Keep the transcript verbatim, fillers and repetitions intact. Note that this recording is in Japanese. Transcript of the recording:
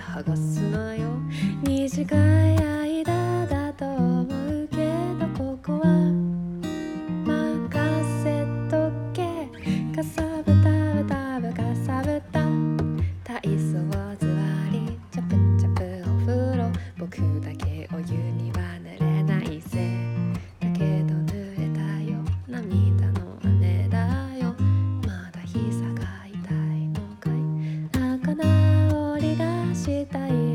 剥がすなよ。短い間だと思うけどここは任せとけ。かさぶたぶたぶかさぶた体操座りチャプチャプお風呂僕だけお湯には濡れないぜ。だけど濡れたよ涙の雨だよ。まだ膝が痛いのかい。仲直りがしたい